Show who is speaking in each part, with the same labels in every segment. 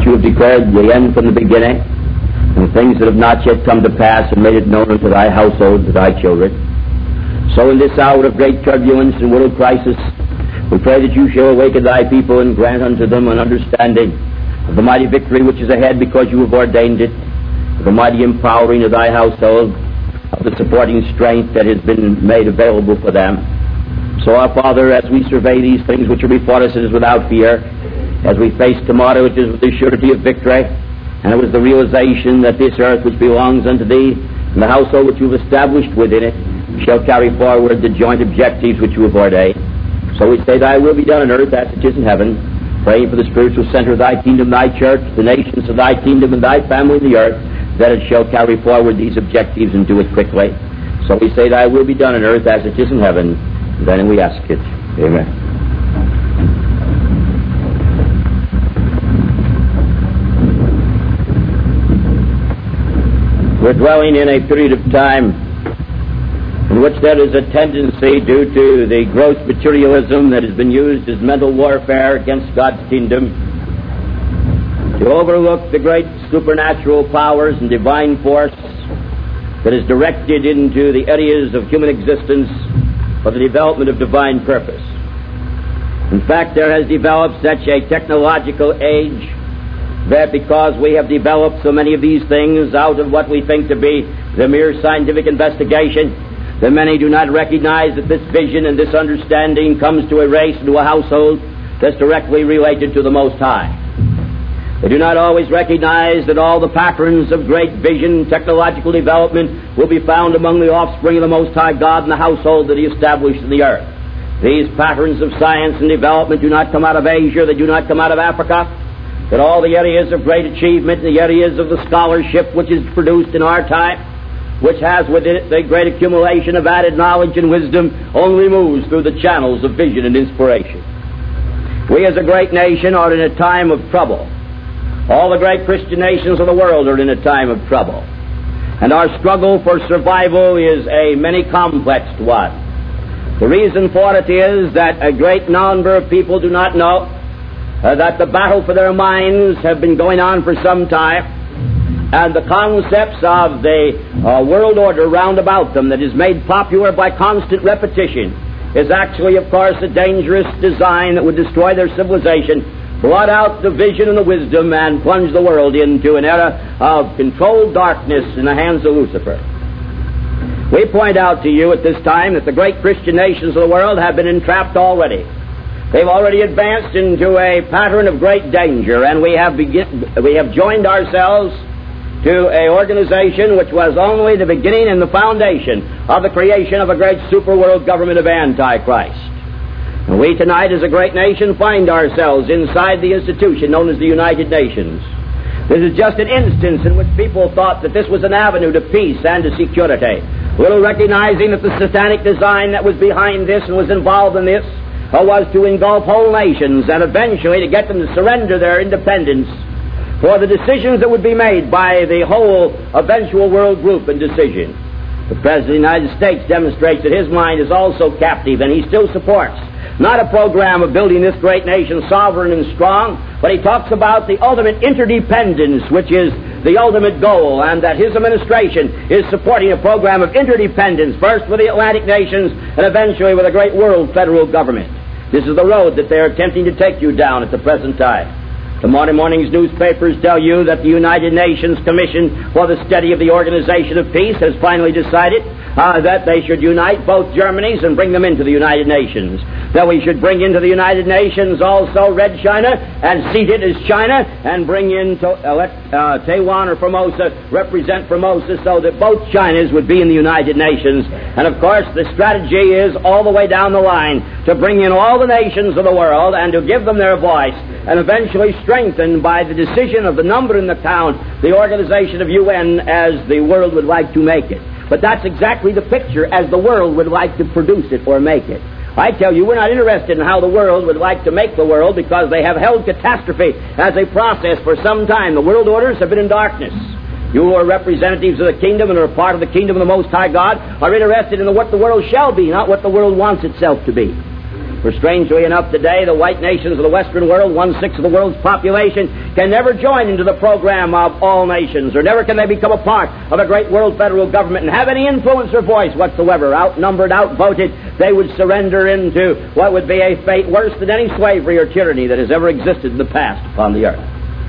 Speaker 1: you have declared the end from the beginning, and things that have not yet come to pass and made it known unto thy household, to thy children. So in this hour of great turbulence and world crisis, we pray that you shall awaken thy people and grant unto them an understanding of the mighty victory which is ahead, because you have ordained it, of the mighty empowering of thy household, of the supporting strength that has been made available for them. So, our Father, as we survey these things which are before us, it is without fear. As we face tomorrow, it is with the surety of victory, and it was the realization that this earth which belongs unto thee, and the household which you have established within it, shall carry forward the joint objectives which you have ordained. So we say, thy will be done on earth as it is in heaven, praying for the spiritual center of thy kingdom, thy church, the nations of thy kingdom, and thy family in the earth, that it shall carry forward these objectives and do it quickly. So we say, thy will be done on earth as it is in heaven. And then we ask it. Amen. We're dwelling in a period of time in which there is a tendency, due to the gross materialism that has been used as mental warfare against God's kingdom, to overlook the great supernatural powers and divine force that is directed into the areas of human existence for the development of divine purpose. In fact, there has developed such a technological age that because we have developed so many of these things out of what we think to be the mere scientific investigation, that many do not recognize that this vision and this understanding comes to a race and to a household that's directly related to the Most High. They do not always recognize that all the patterns of great vision, technological development, will be found among the offspring of the Most High God and the household that He established in the earth. These patterns of science and development do not come out of Asia, they do not come out of Africa, that all the areas of great achievement, the areas of the scholarship which is produced in our time, which has within it the great accumulation of added knowledge and wisdom, only moves through the channels of vision and inspiration. We as a great nation are in a time of trouble. All the great Christian nations of the world are in a time of trouble. And our struggle for survival is a many complexed one. The reason for it is that a great number of people do not know that the battle for their minds have been going on for some time, and the concepts of the world order round about them that is made popular by constant repetition is actually, of course, a dangerous design that would destroy their civilization, blot out the vision and the wisdom, and plunge the world into an era of controlled darkness in the hands of Lucifer. We point out to you at this time that the great Christian nations of the world have been entrapped already. They've already advanced into a pattern of great danger, and we have joined ourselves to an organization which was only the beginning and the foundation of the creation of a great super world government of Antichrist. And we tonight as a great nation find ourselves inside the institution known as the United Nations. This is just an instance in which people thought that this was an avenue to peace and to security, little recognizing that the satanic design that was behind this and was involved in this was to engulf whole nations and eventually to get them to surrender their independence for the decisions that would be made by the whole eventual world group and decision. The President of the United States demonstrates that his mind is also captive, and he still supports not a program of building this great nation sovereign and strong, but he talks about the ultimate interdependence, which is the ultimate goal, and that his administration is supporting a program of interdependence, first with the Atlantic nations and eventually with a great world federal government. This is the road that they are attempting to take you down at the present time. Tomorrow morning's newspapers tell you that the United Nations Commission for the Study of the Organization of Peace has finally decided that they should unite both Germanys and bring them into the United Nations. That we should bring into the United Nations also Red China and seat it as China, and bring in Taiwan or Formosa, represent Formosa, so that both Chinas would be in the United Nations. And of course the strategy is all the way down the line to bring in all the nations of the world and to give them their voice, and eventually strengthen by the decision of the number and the count the organization of UN as the world would like to make it. But that's exactly the picture as the world would like to produce it or make it. I tell you, we're not interested in how the world would like to make the world, because they have held catastrophe as a process for some time. The world orders have been in darkness. You who are representatives of the kingdom and are part of the kingdom of the Most High God are interested in what the world shall be, not what the world wants itself to be. For strangely enough today, the white nations of the Western world, 1/6 of the world's population, can never join into the program of all nations, or never can they become a part of a great world federal government and have any influence or voice whatsoever. Outnumbered, outvoted, they would surrender into what would be a fate worse than any slavery or tyranny that has ever existed in the past upon the earth.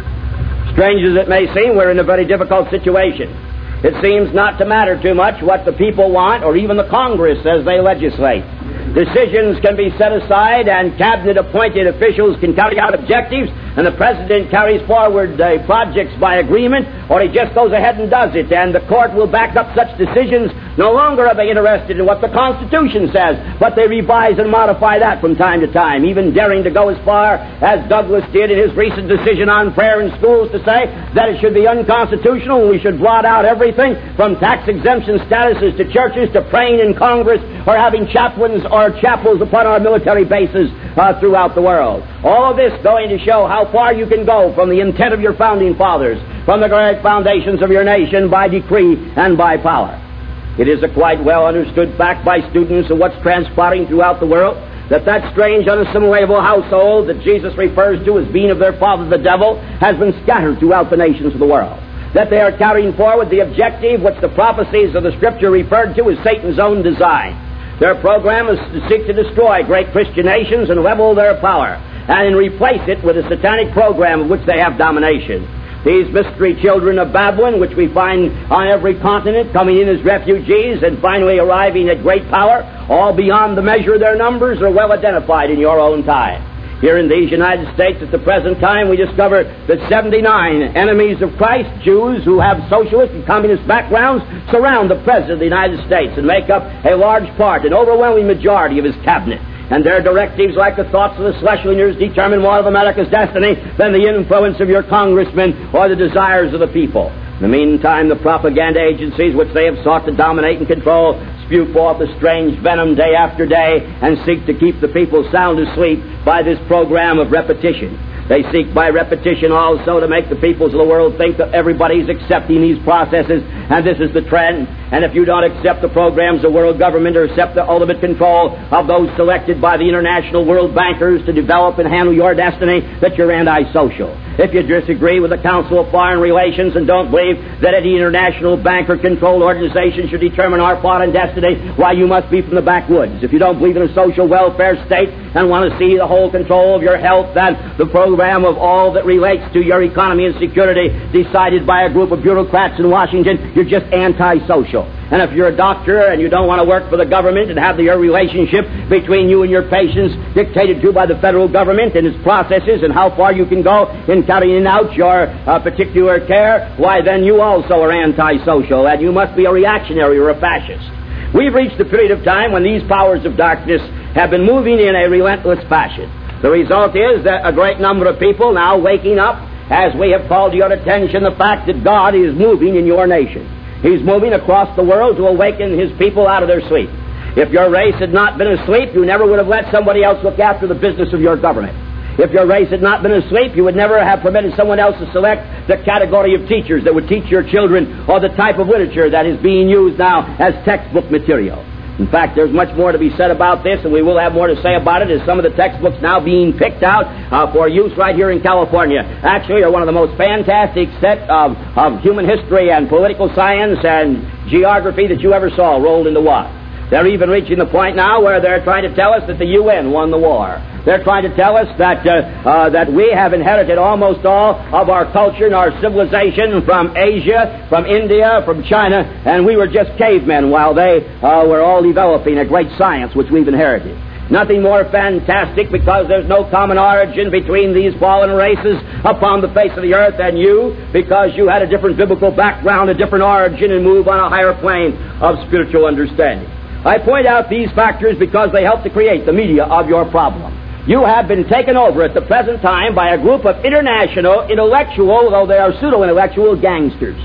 Speaker 1: Strange as it may seem, we're in a very difficult situation. It seems not to matter too much what the people want, or even the Congress as they legislate. Decisions can be set aside, and cabinet-appointed officials can carry out objectives, and the President carries forward projects by agreement, or he just goes ahead and does it, and the court will back up such decisions. No longer are they interested in what the Constitution says, but they revise and modify that from time to time, even daring to go as far as Douglas did in his recent decision on prayer in schools to say that it should be unconstitutional and we should blot out everything from tax exemption statuses to churches to praying in Congress or having chaplains or chapels upon our military bases throughout the world. All of this going to show how far you can go from the intent of your founding fathers, from the great foundations of your nation by decree and by power. It is a quite well understood fact by students of what's transpiring throughout the world that strange unassimilatable household that Jesus refers to as being of their father the devil has been scattered throughout the nations of the world. That they are carrying forward the objective which the prophecies of the Scripture referred to as Satan's own design. Their program is to seek to destroy great Christian nations and level their power, and replace it with a satanic program of which they have domination. These mystery children of Babylon, which we find on every continent, coming in as refugees and finally arriving at great power, all beyond the measure of their numbers, are well identified in your own time. Here in these United States at the present time, we discover that 79 enemies of Christ, Jews who have socialist and communist backgrounds, surround the President of the United States and make up a large part, an overwhelming majority of his cabinet. And their directives, like the thoughts of the Schlesingers, determine more of America's destiny than the influence of your congressmen or the desires of the people. In the meantime, the propaganda agencies which they have sought to dominate and control spew forth a strange venom day after day and seek to keep the people sound asleep by this program of repetition. They seek by repetition also to make the peoples of the world think that everybody's accepting these processes, and this is the trend. And if you don't accept the programs of world government or accept the ultimate control of those selected by the international world bankers to develop and handle your destiny, that you're antisocial. If you disagree with the Council of Foreign Relations and don't believe that any international banker-controlled organization should determine our foreign destiny, why, you must be from the backwoods. If you don't believe in a social welfare state and want to see the whole control of your health and the program of all that relates to your economy and security decided by a group of bureaucrats in Washington, you're just antisocial. And if you're a doctor and you don't want to work for the government and have your relationship between you and your patients dictated to by the federal government and its processes and how far you can go in carrying out your particular care, why, then you also are antisocial, and you must be a reactionary or a fascist. We've reached a period of time when these powers of darkness have been moving in a relentless fashion. The result is that a great number of people now waking up, as we have called to your attention the fact that God is moving in your nation. He's moving across the world to awaken His people out of their sleep. If your race had not been asleep, you never would have let somebody else look after the business of your government. If your race had not been asleep, you would never have permitted someone else to select the category of teachers that would teach your children or the type of literature that is being used now as textbook material. In fact, there's much more to be said about this, and we will have more to say about it as some of the textbooks now being picked out for use right here in California actually are one of the most fantastic set of human history and political science and geography that you ever saw rolled into one. They're even reaching the point now where they're trying to tell us that the UN won the war. They're trying to tell us that we have inherited almost all of our culture and our civilization from Asia, from India, from China, and we were just cavemen while they were all developing a great science which we've inherited. Nothing more fantastic, because there's no common origin between these fallen races upon the face of the earth and you, because you had a different biblical background, a different origin, and move on a higher plane of spiritual understanding. I point out these factors because they help to create the media of your problem. You have been taken over at the present time by a group of international, intellectual, though they are pseudo-intellectual gangsters.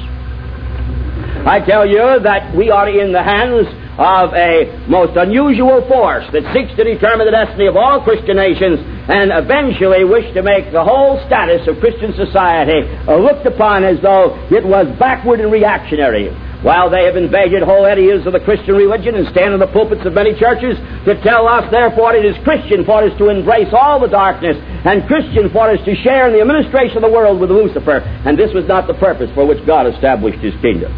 Speaker 1: I tell you that we are in the hands of a most unusual force that seeks to determine the destiny of all Christian nations and eventually wish to make the whole status of Christian society looked upon as though it was backward and reactionary. while they have invaded whole areas of the Christian religion and stand in the pulpits of many churches to tell us, therefore, it is Christian for us to embrace all the darkness and Christian for us to share in the administration of the world with Lucifer. And this was not the purpose for which God established His kingdom.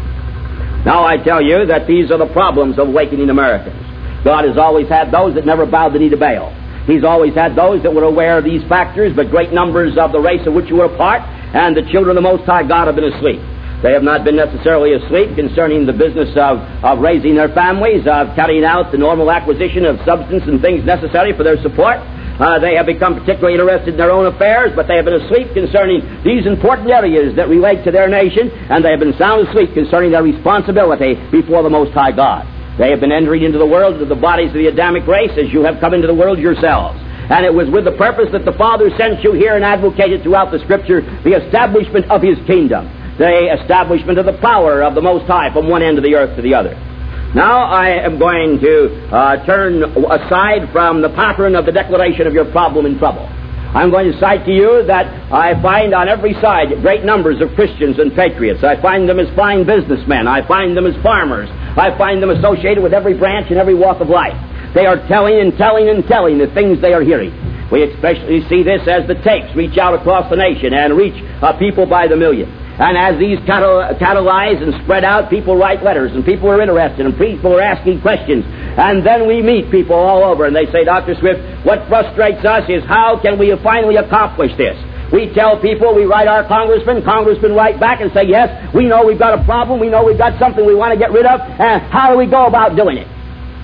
Speaker 1: Now I tell you that these are the problems of awakening Americans. God has always had those that never bowed the knee to Baal. He's always had those that were aware of these factors, but great numbers of the race of which you were a part and the children of the Most High God have been asleep. They have not been necessarily asleep concerning the business of raising their families, of carrying out the normal acquisition of substance and things necessary for their support. They have become particularly interested in their own affairs, but they have been asleep concerning these important areas that relate to their nation, and they have been sound asleep concerning their responsibility before the Most High God. They have been entering into the world of the bodies of the Adamic race as you have come into the world yourselves. And it was with the purpose that the Father sent you here and advocated throughout the Scripture the establishment of His kingdom, the establishment of the power of the Most High from one end of the earth to the other. Now I am going to turn aside from the pattern of the declaration of your problem and trouble. I'm going to cite to you that I find on every side great numbers of Christians and patriots. I find them as fine businessmen. I find them as farmers. I find them associated with every branch and every walk of life. They are telling and telling and telling the things they are hearing. We especially see this as the tapes reach out across the nation and reach people by the million. And as these catalyze and spread out, people write letters, and people are interested, and people are asking questions. And then we meet people all over, and they say, Dr. Swift, what frustrates us is how can we finally accomplish this? We tell people, we write our congressmen write back and say, yes, we know we've got a problem, we know we've got something we want to get rid of, and how do we go about doing it?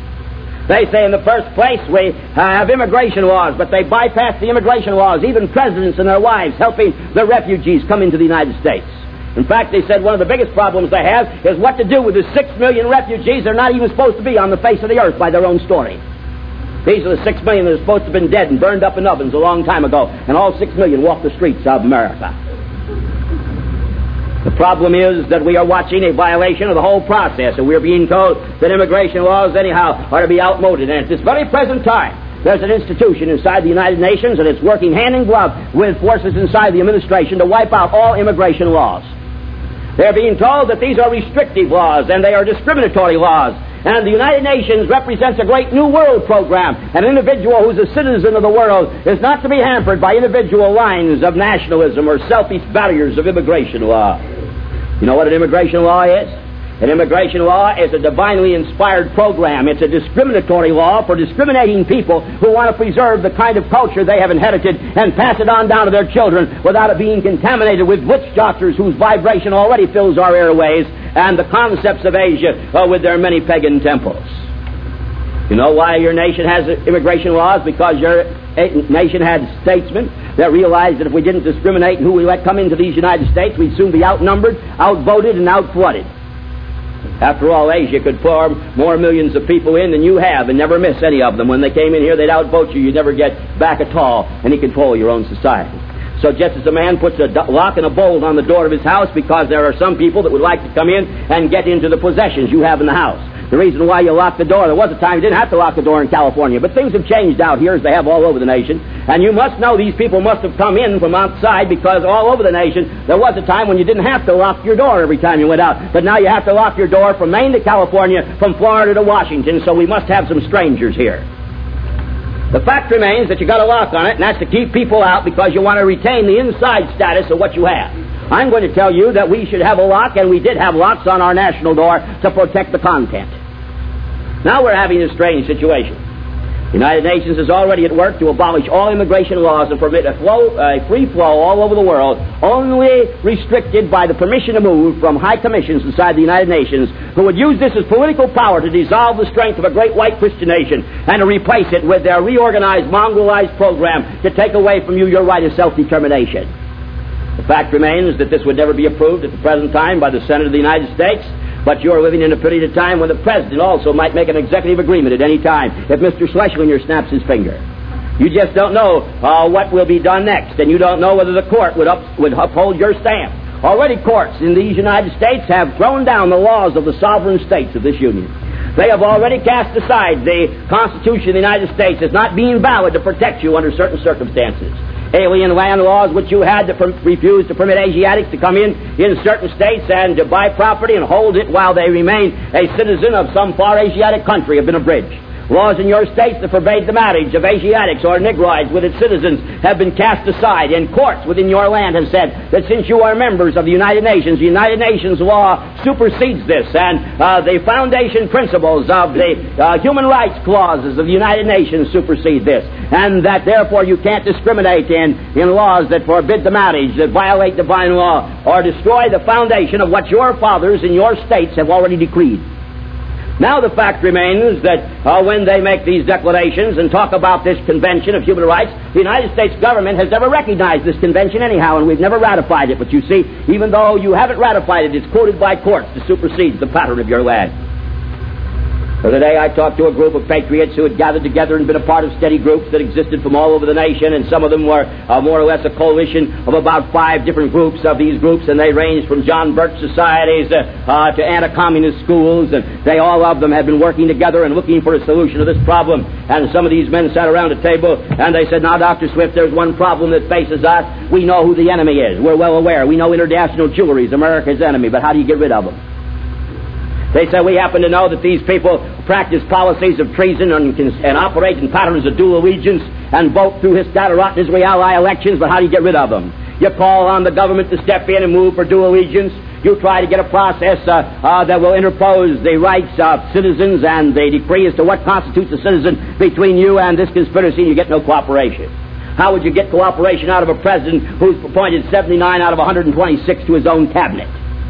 Speaker 1: They say in the first place we have immigration laws, but they bypass the immigration laws, even presidents and their wives helping the refugees come into the United States. In fact, they said one of the biggest problems they have is what to do with the 6 million refugees that are not even supposed to be on the face of the earth by their own story. These are the 6 million that are supposed to have been dead and burned up in ovens a long time ago, and all 6 million walk the streets of America. The problem is that we are watching a violation of the whole process, and we're being told that immigration laws anyhow are to be outmoded. And at this very present time, there's an institution inside the United Nations, and it's working hand in glove with forces inside the administration to wipe out all immigration laws. They're being told that these are restrictive laws and they are discriminatory laws. And the United Nations represents a great New World program. An individual who's a citizen of the world is not to be hampered by individual lines of nationalism or selfish barriers of immigration law. You know what an immigration law is? An immigration law is a divinely inspired program. It's a discriminatory law for discriminating people who want to preserve the kind of culture they have inherited and pass it on down to their children without it being contaminated with witch doctors whose vibration already fills our airways and the concepts of Asia with their many pagan temples. You know why your nation has immigration laws? Because your nation had statesmen that realized that if we didn't discriminate in who we let come into these United States, we'd soon be outnumbered, outvoted, and outflooded. After all, Asia could pour more millions of people in than you have and never miss any of them. When they came in here, they'd outvote you. You'd never get back at all any control of your own society. So just as a man puts a lock and a bolt on the door of his house because there are some people that would like to come in and get into the possessions you have in the house. The reason why you lock the door, there was a time you didn't have to lock the door in California, but things have changed out here as they have all over the nation. And you must know these people must have come in from outside because all over the nation there was a time when you didn't have to lock your door every time you went out. But now you have to lock your door from Maine to California, from Florida to Washington, so we must have some strangers here. The fact remains that you got a lock on it, and that's to keep people out because you want to retain the inside status of what you have. I'm going to tell you that we should have a lock, and we did have locks on our national door to protect the content. Now we're having a strange situation. The United Nations is already at work to abolish all immigration laws and permit a free flow all over the world, only restricted by the permission to move from high commissions inside the United Nations who would use this as political power to dissolve the strength of a great white Christian nation and to replace it with their reorganized, mongrelized program to take away from you your right of self-determination. The fact remains that this would never be approved at the present time by the Senate of the United States. But you're living in a period of time when the President also might make an executive agreement at any time if Mr. Schlesinger snaps his finger. You just don't know what will be done next, and you don't know whether the court would uphold your stand. Already courts in these United States have thrown down the laws of the sovereign states of this union. They have already cast aside the Constitution of the United States as not being valid to protect you under certain circumstances. alien land laws which you had to refuse to permit Asiatics to come in certain states and to buy property and hold it while they remain a citizen of some far Asiatic country have been abridged. Laws in your states that forbade the marriage of Asiatics or Negroids with its citizens have been cast aside, and courts within your land have said that since you are members of the United Nations law supersedes this, and the foundation principles of the human rights clauses of the United Nations supersede this, and that therefore you can't discriminate in laws that forbid the marriage, that violate divine law, or destroy the foundation of what your fathers in your states have already decreed. Now the fact remains that when they make these declarations and talk about this Convention of Human Rights, the United States government has never recognized this convention anyhow, and we've never ratified it. But you see, even though you haven't ratified it, it's quoted by courts to supersede the pattern of your land. The other day I talked to a group of patriots who had gathered together and been a part of steady groups that existed from all over the nation, and some of them were more or less a coalition of about 5 different groups of these groups, and they ranged from John Birch societies to anti-communist schools, and they all of them had been working together and looking for a solution to this problem. And some of these men sat around a table and they said, "Now, Dr. Swift, there's one problem that faces us. We know who the enemy is. We're well aware. We know International Jewelry is America's enemy, but how do you get rid of them?" They said, "We happen to know that these people practice policies of treason and operate in patterns of dual allegiance and vote through Histatarot and Israeli elections, but how do you get rid of them? You call on the government to step in and move for dual allegiance. You try to get a process that will interpose the rights of citizens and the decree as to what constitutes a citizen between you and this conspiracy, and you get no cooperation. How would you get cooperation out of a president who's appointed 79 out of 126 to his own cabinet?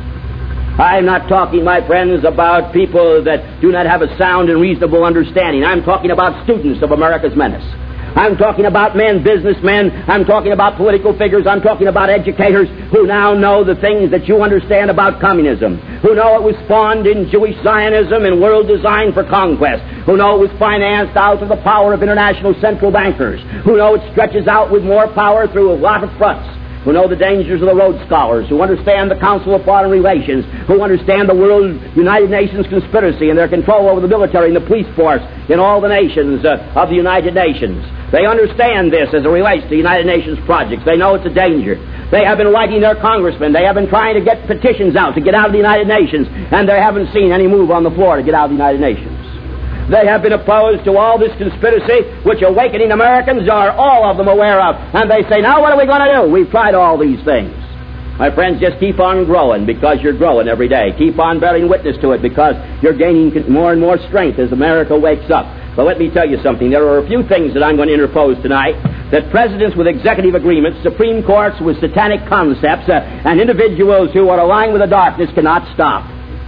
Speaker 1: I'm not talking, my friends, about people that do not have a sound and reasonable understanding. I'm talking about students of America's menace. I'm talking about men, businessmen. I'm talking about political figures. I'm talking about educators who now know the things that you understand about communism, who know it was spawned in Jewish Zionism and world design for conquest, who know it was financed out of the power of international central bankers, who know it stretches out with more power through a lot of fronts, who know the dangers of the Rhodes Scholars, who understand the Council of Foreign Relations, who understand the World United Nations conspiracy and their control over the military and the police force in all the nations of the United Nations. They understand this as it relates to the United Nations projects. They know it's a danger. They have been writing their congressmen. They have been trying to get petitions out to get out of the United Nations, and they haven't seen any move on the floor to get out of the United Nations. They have been opposed to all this conspiracy, which awakening Americans are all of them aware of. And they say, now what are we going to do? We've tried all these things. My friends, just keep on growing because you're growing every day. Keep on bearing witness to it because you're gaining more and more strength as America wakes up. But let me tell you something. There are a few things that I'm going to interpose tonight that presidents with executive agreements, Supreme Courts with satanic concepts, and individuals who are aligned with the darkness cannot stop.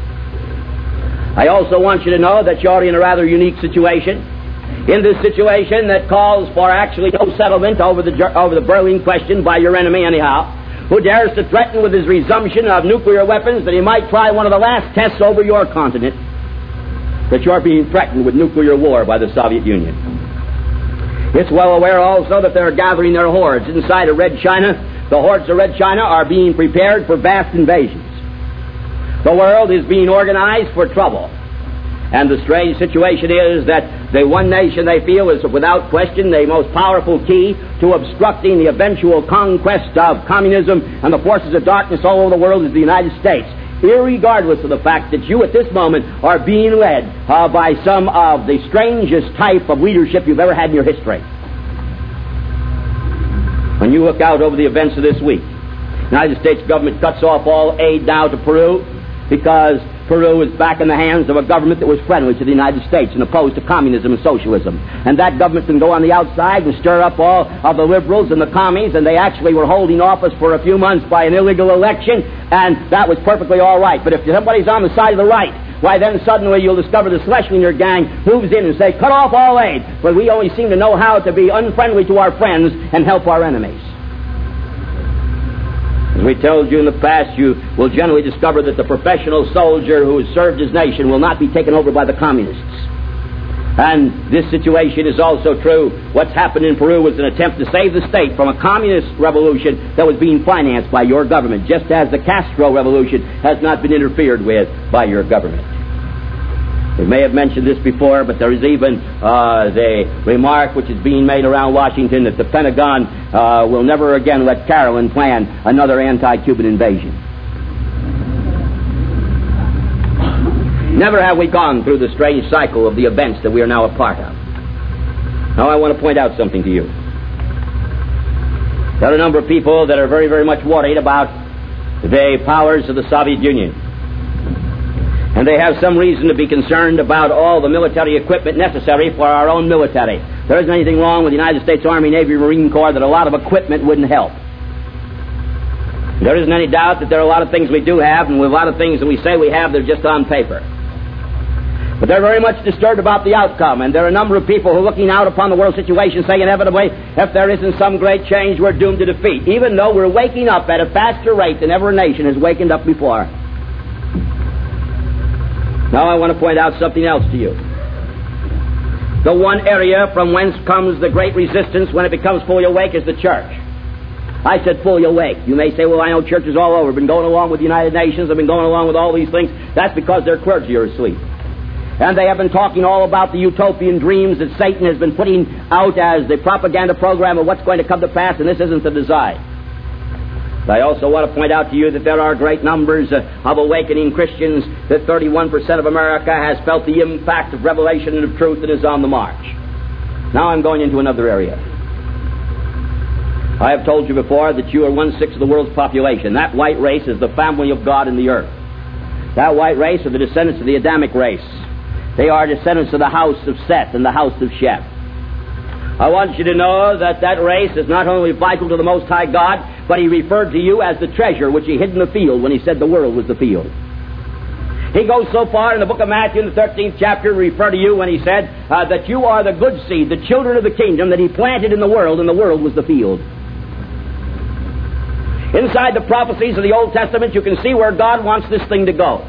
Speaker 1: I also want you to know that you're in a rather unique situation. In this situation that calls for actually no settlement over the Berlin question by your enemy anyhow, who dares to threaten with his resumption of nuclear weapons that he might try one of the last tests over your continent, that you're being threatened with nuclear war by the Soviet Union. It's well aware also that they're gathering their hordes inside of Red China. The hordes of Red China are being prepared for vast invasions. The world is being organized for trouble. And the strange situation is that the one nation they feel is without question the most powerful key to obstructing the eventual conquest of communism and the forces of darkness all over the world is the United States, irregardless of the fact that you at this moment are being led by some of the strangest type of leadership you've ever had in your history. When you look out over the events of this week, the United States government cuts off all aid now to Peru because Peru is back in the hands of a government that was friendly to the United States and opposed to communism and socialism. And that government can go on the outside and stir up all of the liberals and the commies, and they actually were holding office for a few months by an illegal election, and that was perfectly all right. But if somebody's on the side of the right, why then suddenly you'll discover the Schlesinger gang moves in and say, cut off all aid, but we only seem to know how to be unfriendly to our friends and help our enemies. As we told you in the past, you will generally discover that the professional soldier who has served his nation will not be taken over by the communists. And this situation is also true. What's happened in Peru was an attempt to save the state from a communist revolution that was being financed by your government, just as the Castro revolution has not been interfered with by your government. We may have mentioned this before, but there is even the remark which is being made around Washington that the Pentagon will never again let Carolyn plan another anti-Cuban invasion. Never have we gone through the strange cycle of the events that we are now a part of. Now I want to point out something to you. There are a number of people that are very, very much worried about the powers of the Soviet Union. And they have some reason to be concerned about all the military equipment necessary for our own military. There isn't anything wrong with the United States Army, Navy, Marine Corps that a lot of equipment wouldn't help. There isn't any doubt that there are a lot of things we do have, and a lot of things that we say we have, they're just on paper. But they're very much disturbed about the outcome, and there are a number of people who are looking out upon the world situation saying inevitably, if there isn't some great change, we're doomed to defeat, even though we're waking up at a faster rate than ever a nation has wakened up before. Now I want to point out something else to you. The one area from whence comes the great resistance when it becomes fully awake is the church. I said fully awake. You may say, well, I know churches all over have been going along with the United Nations, have been going along with all these things. That's because their clergy are asleep. And they have been talking all about the utopian dreams that Satan has been putting out as the propaganda program of what's going to come to pass, and this isn't the design. But I also want to point out to you that there are great numbers of awakening Christians, that 31% of America has felt the impact of revelation and of truth and is on the march. Now I'm going into another area. I have told you before that you are 1/6 of the world's population. That white race is the family of God in the earth. That white race are the descendants of the Adamic race. They are descendants of the house of Seth and the house of Shem. I want you to know that that race is not only vital to the Most High God, but He referred to you as the treasure which He hid in the field when He said the world was the field. He goes so far in the book of Matthew in the 13th chapter to refer to you when He said that you are the good seed, the children of the kingdom that He planted in the world, and the world was the field. Inside the prophecies of the Old Testament, you can see where God wants this thing to go.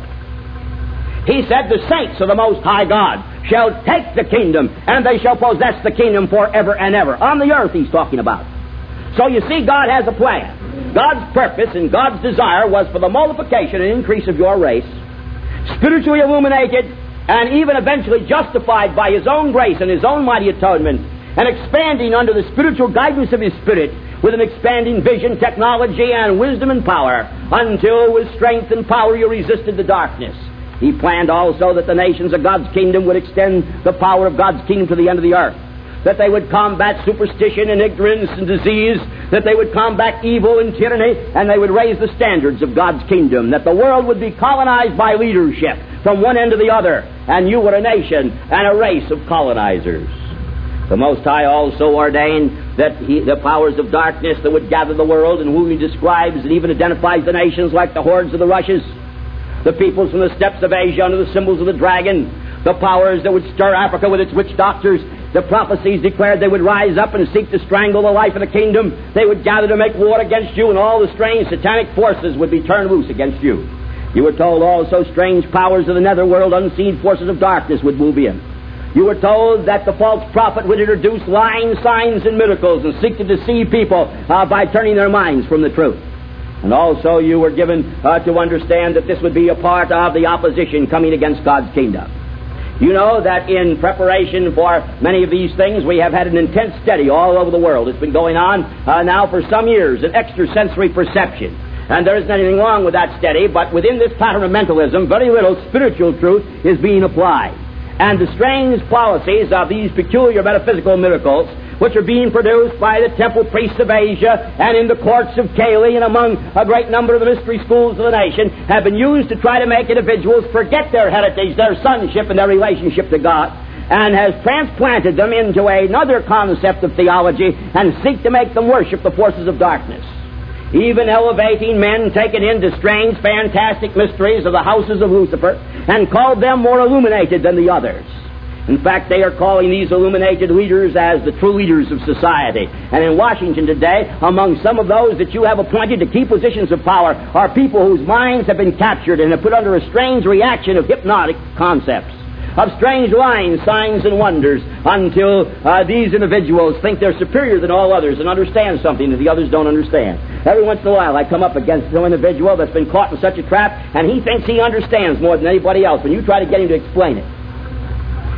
Speaker 1: He said, the saints of the Most High God shall take the kingdom, and they shall possess the kingdom forever and ever. On the earth He's talking about. So you see, God has a plan. God's purpose and God's desire was for the multiplication and increase of your race, spiritually illuminated, and even eventually justified by His own grace and His own mighty atonement, and expanding under the spiritual guidance of His Spirit, with an expanding vision, technology, and wisdom and power, until with strength and power you resisted the darkness. He planned also that the nations of God's kingdom would extend the power of God's kingdom to the end of the earth, that they would combat superstition and ignorance and disease, that they would combat evil and tyranny, and they would raise the standards of God's kingdom, that the world would be colonized by leadership from one end to the other, and you were a nation and a race of colonizers. The Most High also ordained that the powers of darkness that would gather the world, and whom He describes and even identifies the nations like the hordes of the rushes, the peoples from the steppes of Asia under the symbols of the dragon, the powers that would stir Africa with its witch doctors. The prophecies declared they would rise up and seek to strangle the life of the kingdom. They would gather to make war against you, and all the strange satanic forces would be turned loose against you. You were told also strange powers of the netherworld, unseen forces of darkness would move in. You were told that the false prophet would introduce lying signs and miracles and seek to deceive people by turning their minds from the truth. And also you were given to understand that this would be a part of the opposition coming against God's kingdom. You know that in preparation for many of these things, we have had an intense study all over the world. It's been going on now for some years, an extrasensory perception. And there isn't anything wrong with that study, but within this pattern of mentalism, very little spiritual truth is being applied. And the strange policies of these peculiar metaphysical miracles, which are being produced by the temple priests of Asia and in the courts of Kali and among a great number of the mystery schools of the nation, have been used to try to make individuals forget their heritage, their sonship, and their relationship to God, and has transplanted them into another concept of theology and seek to make them worship the forces of darkness. Even elevating men taken into strange, fantastic mysteries of the houses of Lucifer, and called them more illuminated than the others. In fact, they are calling these illuminated leaders as the true leaders of society. And in Washington today, among some of those that you have appointed to key positions of power are people whose minds have been captured and have put under a strange reaction of hypnotic concepts, of strange lines, signs, and wonders, until these individuals think they're superior than all others and understand something that the others don't understand. Every once in a while I come up against some individual that's been caught in such a trap, and he thinks he understands more than anybody else when you try to get him to explain it.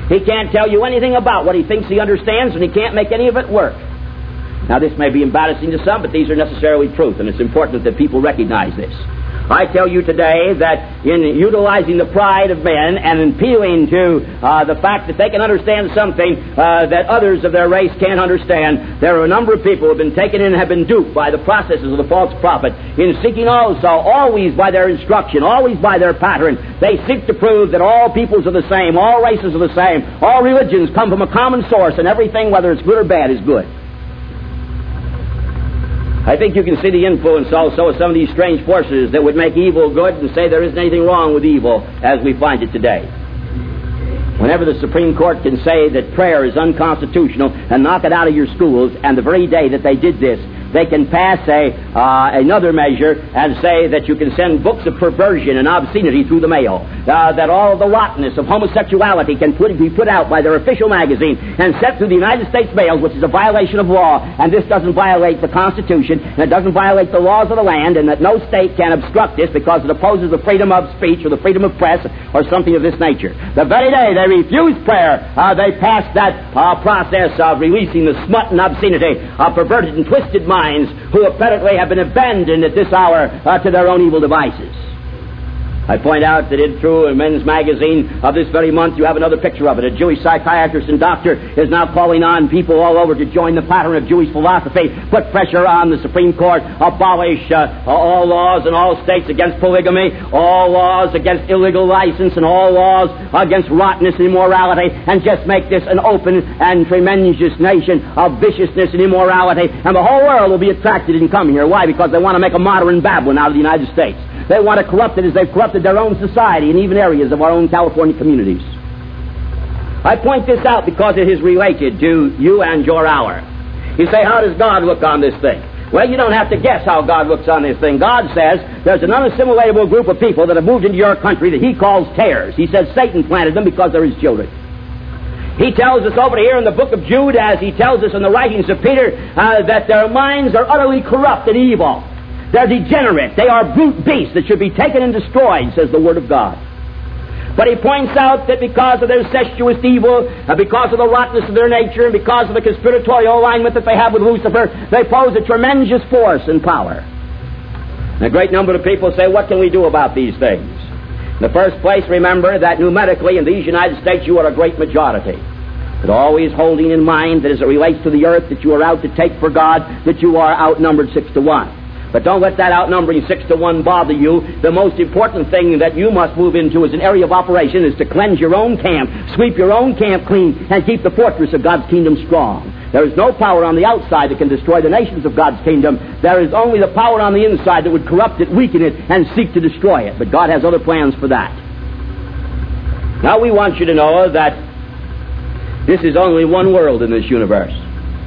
Speaker 1: He can't tell you anything about what he thinks he understands, and he can't make any of it work. Now, this may be embarrassing to some, but these are necessarily truth, and it's important that people recognize this. I tell you today that in utilizing the pride of men and appealing to the fact that they can understand something that others of their race can't understand, there are a number of people who have been taken in and have been duped by the processes of the false prophet in seeking also, always by their instruction, always by their pattern. They seek to prove that all peoples are the same, all races are the same, all religions come from a common source, and everything, whether it's good or bad, is good. I think you can see the influence also of some of these strange forces that would make evil good and say there isn't anything wrong with evil as we find it today. Whenever the Supreme Court can say that prayer is unconstitutional and knock it out of your schools, and the very day that they did this, they can pass another measure and say that you can send books of perversion and obscenity through the mail, that all of the rottenness of homosexuality can be put out by their official magazine and sent through the United States mails, which is a violation of law, and this doesn't violate the Constitution, and it doesn't violate the laws of the land, and that no state can obstruct this because it opposes the freedom of speech or the freedom of press or something of this nature. The very day they refused prayer, they passed that process of releasing the smut and obscenity of perverted and twisted minds who apparently have been abandoned at this hour to their own evil devices. I point out that through a men's magazine of this very month, you have another picture of it. A Jewish psychiatrist and doctor is now calling on people all over to join the pattern of Jewish philosophy, put pressure on the Supreme Court, abolish all laws in all states against polygamy, all laws against illegal license, and all laws against rottenness and immorality, and just make this an open and tremendous nation of viciousness and immorality, and the whole world will be attracted and come here. Why? Because they want to make a modern Babylon out of the United States. They want to corrupt it as they've corrupted their own society and even areas of our own California communities. I point this out because it is related to you and your hour. You say, how does God look on this thing? Well, you don't have to guess how God looks on this thing. God says there's an unassimilatable group of people that have moved into your country that He calls tares. He says Satan planted them because they're His children. He tells us over here in the book of Jude, as He tells us in the writings of Peter, that their minds are utterly corrupt and evil. They're degenerate. They are brute beasts that should be taken and destroyed, says the Word of God. But he points out that because of their sensuous evil, because of the rottenness of their nature, and because of the conspiratorial alignment that they have with Lucifer, they pose a tremendous force and power. And a great number of people say, what can we do about these things? In the first place, remember that numerically in these United States you are a great majority. But always holding in mind that as it relates to the earth that you are out to take for God, that you are outnumbered 6-1. But don't let that outnumbering 6-1 bother you. The most important thing that you must move into as an area of operation is to cleanse your own camp, sweep your own camp clean, and keep the fortress of God's kingdom strong. There is no power on the outside that can destroy the nations of God's kingdom. There is only the power on the inside that would corrupt it, weaken it, and seek to destroy it. But God has other plans for that. Now we want you to know that this is only one world in this universe.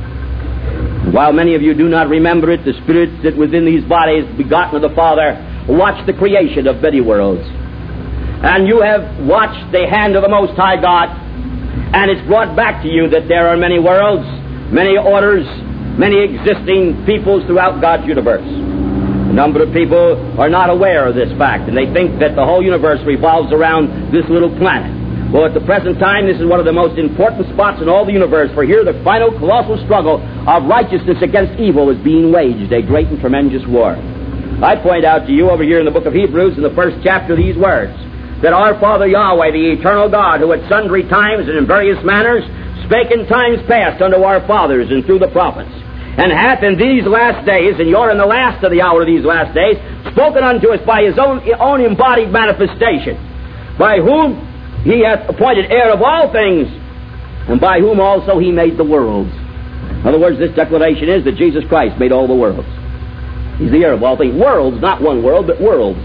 Speaker 1: While many of you do not remember it, the Spirit that was in these bodies, begotten of the Father, watched the creation of many worlds. And you have watched the hand of the Most High God, and it's brought back to you that there are many worlds, many orders, many existing peoples throughout God's universe. A number of people are not aware of this fact, and they think that the whole universe revolves around this little planet. Well, at the present time, this is one of the most important spots in all the universe, for here the final colossal struggle of righteousness against evil is being waged, a great and tremendous war. I point out to you over here in the book of Hebrews, in the first chapter, these words, that our Father Yahweh, the eternal God, who at sundry times and in various manners spake in times past unto our fathers and through the prophets, and hath in these last days, and you're in the last of the hour of these last days, spoken unto us by His own embodied manifestation, by whom He hath appointed heir of all things, and by whom also He made the worlds. In other words, this declaration is that Jesus Christ made all the worlds. He's the heir of all things. Worlds, not one world, but worlds.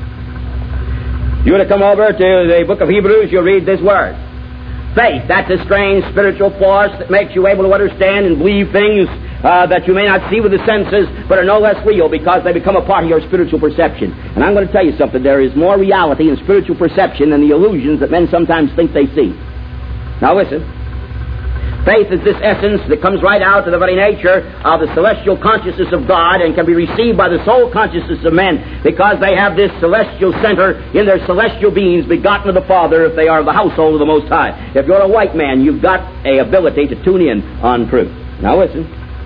Speaker 1: You want to come over to the book of Hebrews, you'll read this word. Faith, that's a strange spiritual force that makes you able to understand and believe things that you may not see with the senses, but are no less real because they become a part of your spiritual perception. And I'm going to tell you something. There is more reality in spiritual perception than the illusions that men sometimes think they see. Now listen. Faith is this essence that comes right out of the very nature of the celestial consciousness of God and can be received by the soul consciousness of men because they have this celestial center in their celestial beings begotten of the Father if they are of the household of the Most High. If you're a white man, you've got an ability to tune in on truth. Now listen.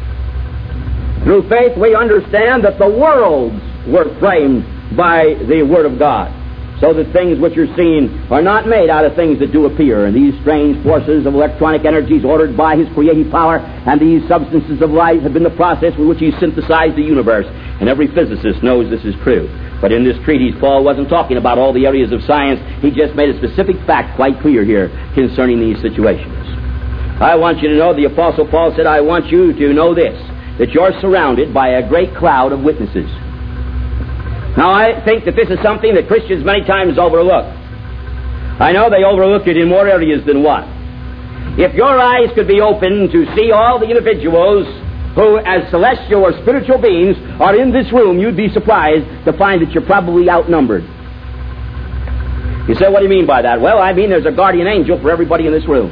Speaker 1: Through faith we understand that the worlds were framed by the Word of God, so that things which are seen are not made out of things that do appear. And these strange forces of electronic energies ordered by His creative power and these substances of light have been the process with which He synthesized the universe. And every physicist knows this is true. But in this treatise, Paul wasn't talking about all the areas of science. He just made a specific fact quite clear here concerning these situations. I want you to know, the Apostle Paul said, I want you to know this, that you're surrounded by a great cloud of witnesses. Now, I think that this is something that Christians many times overlook. I know they overlook it in more areas than one. If your eyes could be opened to see all the individuals who, as celestial or spiritual beings, are in this room, you'd be surprised to find that you're probably outnumbered. You say, what do you mean by that? Well, I mean there's a guardian angel for everybody in this room.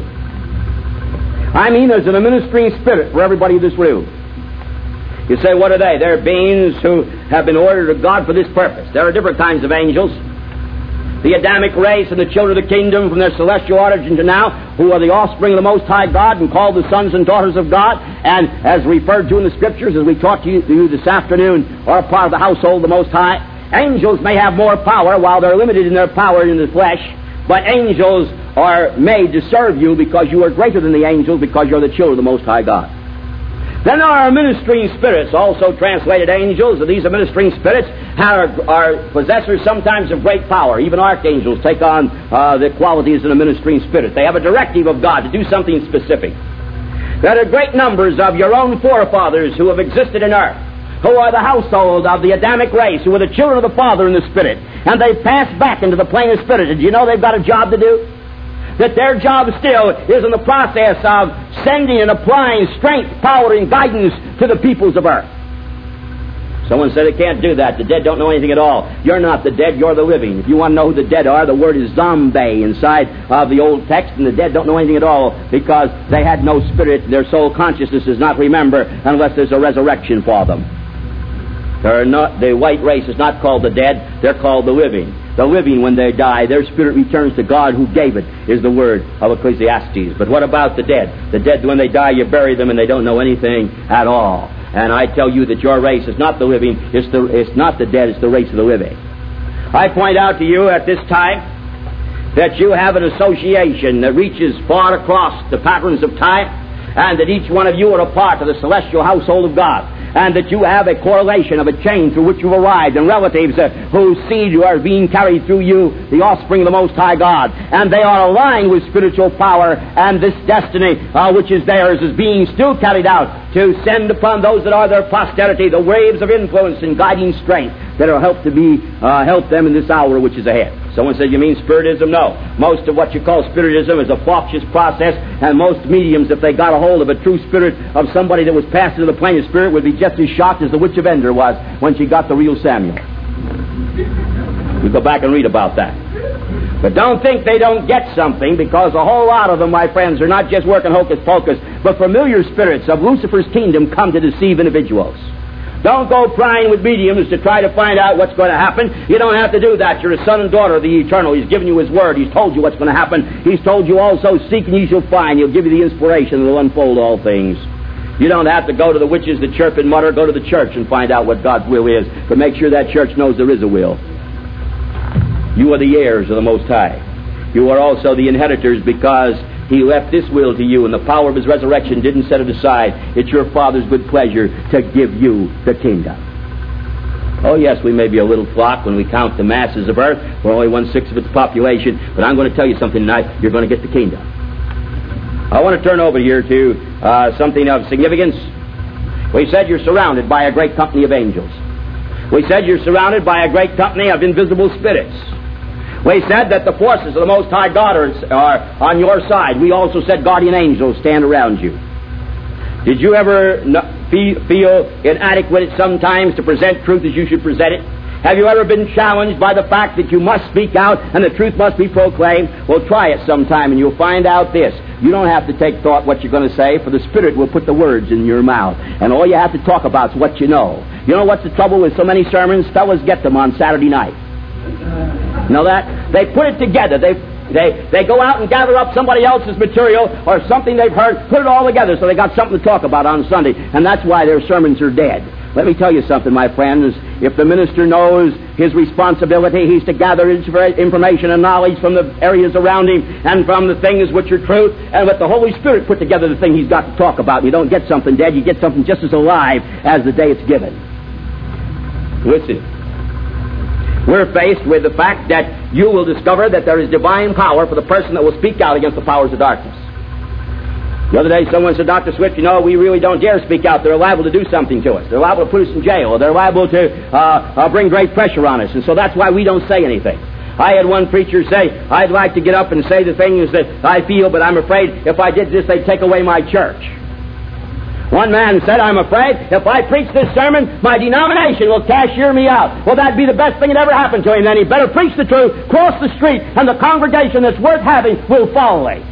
Speaker 1: I mean there's an administering spirit for everybody in this room. You say, what are they? They're beings who have been ordered of God for this purpose. There are different kinds of angels. The Adamic race and the children of the kingdom from their celestial origin to now, who are the offspring of the Most High God and called the sons and daughters of God, and as referred to in the Scriptures, as we taught to you this afternoon, are part of the household of the Most High. Angels may have more power while they're limited in their power in the flesh, but angels are made to serve you because you are greater than the angels because you're the children of the Most High God. Then there are ministering spirits, also translated angels, and these ministering spirits are possessors sometimes of great power. Even archangels take on the qualities of a ministering spirit. They have a directive of God to do something specific. There are great numbers of your own forefathers who have existed in earth, who are the household of the Adamic race, who are the children of the Father in the Spirit, and they've passed back into the plane of spirit. Did you know they've got a job to do? That their job still is in the process of sending and applying strength, power, and guidance to the peoples of earth. Someone said they can't do that. The dead don't know anything at all. You're not the dead, you're the living. If you want to know who the dead are, the word is zombie inside of the old text, and the dead don't know anything at all because they had no spirit. Their soul consciousness does not remember unless there's a resurrection for them. The white race is not called the dead, they're called the living. The living, when they die, their spirit returns to God who gave it, is the word of Ecclesiastes. But what about the dead? The dead, when they die, you bury them and they don't know anything at all. And I tell you that your race is not the living, it's not the dead, it's the race of the living. I point out to you at this time that you have an association that reaches far across the patterns of time, and that each one of you are a part of the celestial household of God, and that you have a correlation of a chain through which you've arrived, and relatives whose seed are being carried through you, the offspring of the Most High God, and they are aligned with spiritual power, and this destiny which is theirs is being still carried out to send upon those that are their posterity the waves of influence and guiding strength that will help them in this hour which is ahead. Someone said, you mean Spiritism? No. Most of what you call Spiritism is a factious process, and most mediums, if they got a hold of a true spirit of somebody that was passed into the plane of spirit, would be just as shocked as the witch of Endor was when she got the real Samuel. We go back and read about that. But don't think they don't get something, because a whole lot of them, my friends, are not just working hocus pocus, but familiar spirits of Lucifer's kingdom come to deceive individuals. Don't go prying with mediums to try to find out what's going to happen. You don't have to do that. You're a son and daughter of the Eternal. He's given you His Word. He's told you what's going to happen. He's told you also, seek and ye shall find. He'll give you the inspiration and He'll unfold all things. You don't have to go to the witches that chirp and mutter. Go to the church and find out what God's will is. But make sure that church knows there is a will. You are the heirs of the Most High. You are also the inheritors, because He left this will to you, and the power of His resurrection didn't set it aside. It's your Father's good pleasure to give you the kingdom. Oh yes, we may be a little flock when we count the masses of earth. We're only 1/6 of its population. But I'm going to tell you something tonight. You're going to get the kingdom. I want to turn over here to something of significance. We said you're surrounded by a great company of angels. We said you're surrounded by a great company of invisible spirits. We said that the forces of the Most High God are on your side. We also said guardian angels stand around you. Did you ever feel inadequate sometimes to present truth as you should present it? Have you ever been challenged by the fact that you must speak out and the truth must be proclaimed? Well, try it sometime and you'll find out this. You don't have to take thought what you're going to say, for the Spirit will put the words in your mouth. And all you have to talk about is what you know. You know what's the trouble with so many sermons? Fellas get them on Saturday night. You know that? They put it together. They go out and gather up somebody else's material or something they've heard, put it all together so they got something to talk about on Sunday. And that's why their sermons are dead. Let me tell you something, my friends. If the minister knows his responsibility, he's to gather information and knowledge from the areas around him and from the things which are truth, and let the Holy Spirit put together the thing he's got to talk about. You don't get something dead, you get something just as alive as the day it's given. Listen. We're faced with the fact that you will discover that there is divine power for the person that will speak out against the powers of darkness. The other day someone said, Dr. Swift, you know, we really don't dare speak out. They're liable to do something to us. They're liable to put us in jail. Or they're liable to bring great pressure on us. And so that's why we don't say anything. I had one preacher say, I'd like to get up and say the things that I feel, but I'm afraid if I did this, they'd take away my church. One man said, I'm afraid if I preach this sermon, my denomination will cashier me out. Well, that'd be the best thing that ever happened to him. Then he better preach the truth, cross the street, and the congregation that's worth having will follow him.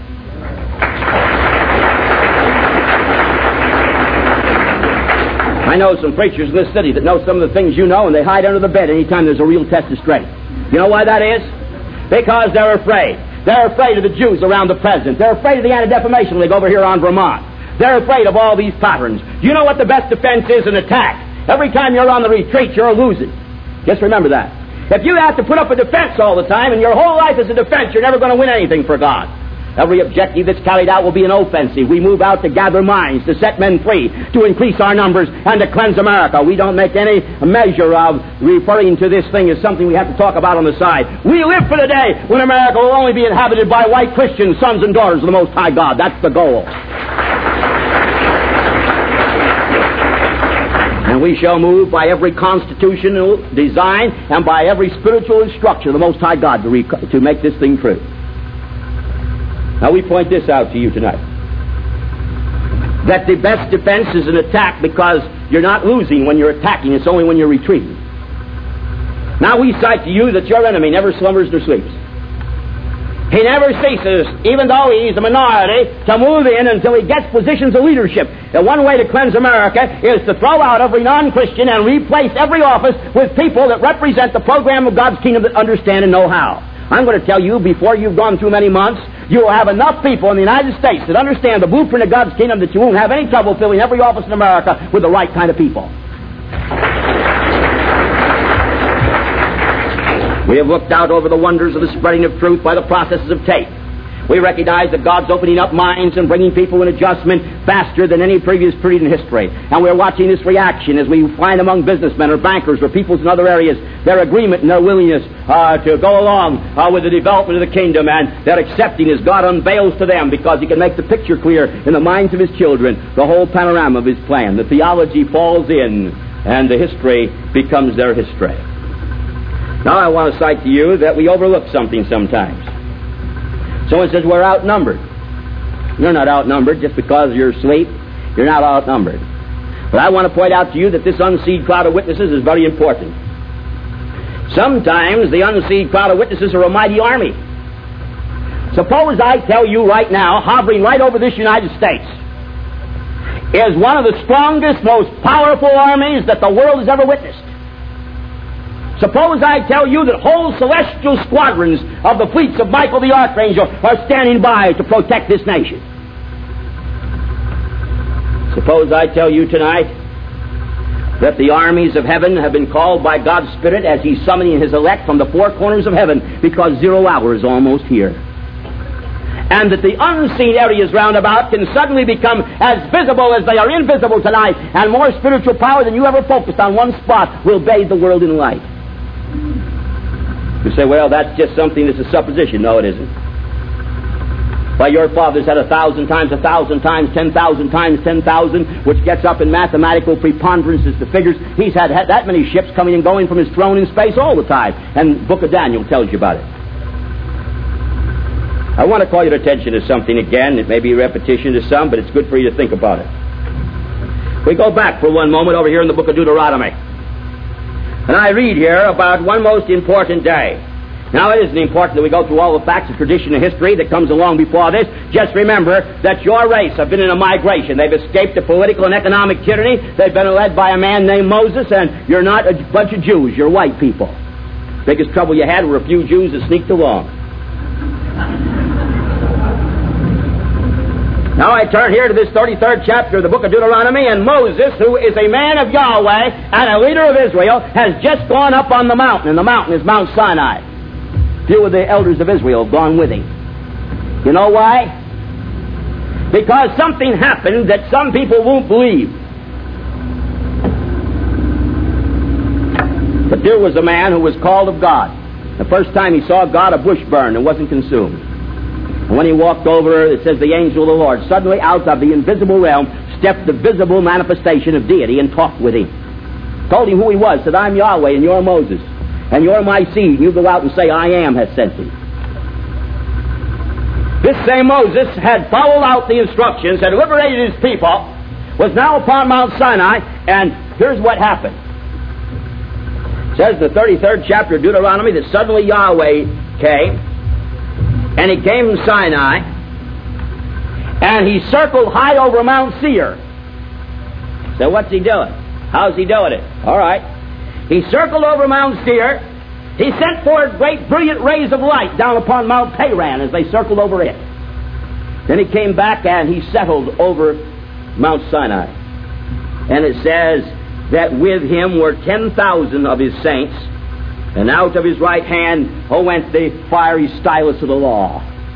Speaker 1: I know some preachers in this city that know some of the things you know, and they hide under the bed anytime there's a real test of strength. You know why that is? Because they're afraid. They're afraid of the Jews around the president. They're afraid of the Anti-Defamation League over here on Vermont. They're afraid of all these patterns. Do you know what the best defense is? An attack. Every time you're on the retreat, you're losing. Just remember that. If you have to put up a defense all the time, and your whole life is a defense, you're never going to win anything for God. Every objective that's carried out will be an offensive. We move out to gather minds, to set men free, to increase our numbers, and to cleanse America. We don't make any measure of referring to this thing as something we have to talk about on the side. We live for the day when America will only be inhabited by white Christian sons and daughters of the Most High God. That's the goal. And we shall move by every constitutional design and by every spiritual instruction of the Most High God to make this thing true. Now we point this out to you tonight. That the best defense is an attack, because you're not losing when you're attacking, it's only when you're retreating. Now we cite to you that your enemy never slumbers nor sleeps. He never ceases, even though he's a minority, to move in until he gets positions of leadership. And one way to cleanse America is to throw out every non-Christian and replace every office with people that represent the program of God's kingdom that understand and know how. I'm going to tell you, before you've gone through many months, you will have enough people in the United States that understand the blueprint of God's kingdom that you won't have any trouble filling every office in America with the right kind of people. We have looked out over the wonders of the spreading of truth by the processes of tape. We recognize that God's opening up minds and bringing people in adjustment faster than any previous period in history. And we're watching this reaction as we find among businessmen or bankers or peoples in other areas their agreement and their willingness to go along with the development of the kingdom, and their accepting as God unveils to them, because He can make the picture clear in the minds of His children, the whole panorama of His plan. The theology falls in, and the history becomes their history. Now I want to cite to you that we overlook something sometimes. Someone says we're outnumbered. You're not outnumbered just because you're asleep. You're not outnumbered. But I want to point out to you that this unseen cloud of witnesses is very important. Sometimes the unseen cloud of witnesses are a mighty army. Suppose I tell you right now, hovering right over this United States, is one of the strongest, most powerful armies that the world has ever witnessed. Suppose I tell you that whole celestial squadrons of the fleets of Michael the Archangel are standing by to protect this nation. Suppose I tell you tonight that the armies of heaven have been called by God's Spirit as He's summoning His elect from the four corners of heaven, because 0 hour is almost here. And that the unseen areas round about can suddenly become as visible as they are invisible tonight, and more spiritual power than you ever focused on one spot will bathe the world in light. You say, well, that's just something that's a supposition. No, it isn't. Why, your father's had 1,000 times 1,000 times 10,000 times 10,000, which gets up in mathematical preponderance as the figures. He's had that many ships coming and going from his throne in space all the time. And the book of Daniel tells you about it. I want to call your attention to something again. It may be a repetition to some, but it's good for you to think about it. We go back for one moment over here in the book of Deuteronomy. And I read here about one most important day. Now, it isn't important that we go through all the facts of tradition and history that comes along before this. Just remember that your race have been in a migration. They've escaped the political and economic tyranny. They've been led by a man named Moses, and you're not a bunch of Jews. You're white people. Biggest trouble you had were a few Jews that sneaked along. Now I turn here to this 33rd chapter of the book of Deuteronomy, and Moses, who is a man of Yahweh and a leader of Israel, has just gone up on the mountain, and the mountain is Mount Sinai. Few of the elders of Israel have gone with him. You know why? Because something happened that some people won't believe. But there was a man who was called of God. The first time he saw God, a bush burned and wasn't consumed. And when he walked over, it says the angel of the Lord, suddenly out of the invisible realm stepped the visible manifestation of deity and talked with him. Told him who he was, said, I'm Yahweh and you're Moses. And you're my seed. You go out and say, I am has sent thee. This same Moses had followed out the instructions, had liberated his people, was now upon Mount Sinai, and here's what happened. It says in the 33rd chapter of Deuteronomy that suddenly Yahweh came, and he came from Sinai, and he circled high over Mount Seir. So what's he doing? How's he doing it? All right. He circled over Mount Seir. He sent forth great brilliant rays of light down upon Mount Paran as they circled over it. Then he came back and he settled over Mount Sinai. And it says that with him were 10,000 of his saints, and out of his right hand went the fiery stylus of the law.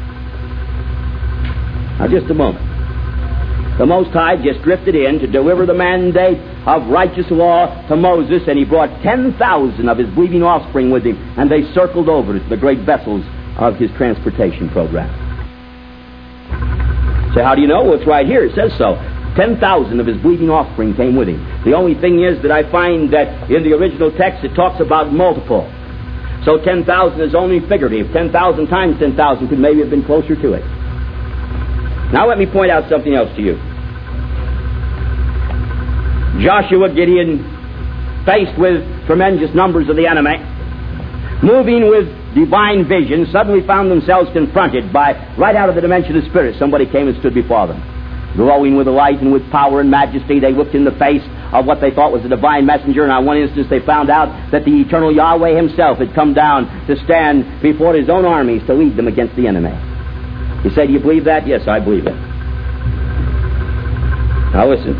Speaker 1: Now just a moment. The Most High just drifted in to deliver the mandate of righteous law to Moses, and he brought 10,000 of his believing offspring with him, and they circled over it, the great vessels of his transportation program. So how do you know? Well, it's right here. It says so. 10,000 of his believing offspring came with him. The only thing is that I find that in the original text it talks about multiple. So 10,000 is only figurative. 10,000 times 10,000 could maybe have been closer to it. Now let me point out something else to you. Joshua, Gideon, faced with tremendous numbers of the enemy, moving with divine vision, suddenly found themselves confronted by, right out of the dimension of the Spirit, somebody came and stood before them. Glowing with light and with power and majesty, they looked in the face of what they thought was a divine messenger, and on one instance they found out that the eternal Yahweh himself had come down to stand before his own armies to lead them against the enemy. He said, do you believe that? Yes, I believe it. Now listen.